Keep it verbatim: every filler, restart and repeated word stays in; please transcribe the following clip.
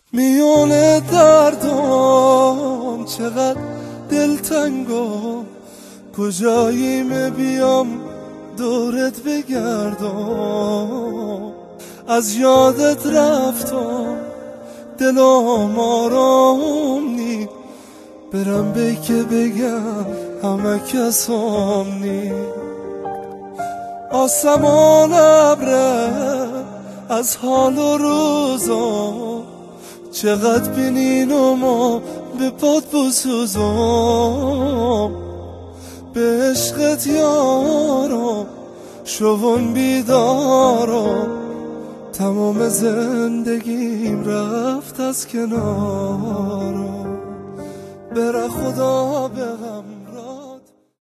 میونه دردم چقدر دلتنگم، کجاییم بیام دورت بگردم. از یادت رفتم دلم آرام نی، برم به که بگم همه کسام نی. آسمان ابره از حال و روزا، چقدر بینین و ما به پاد بسوزم. به عشقت یارم شون بیدارم، تمام زندگیم رفت از کنارم. بره خدا به غم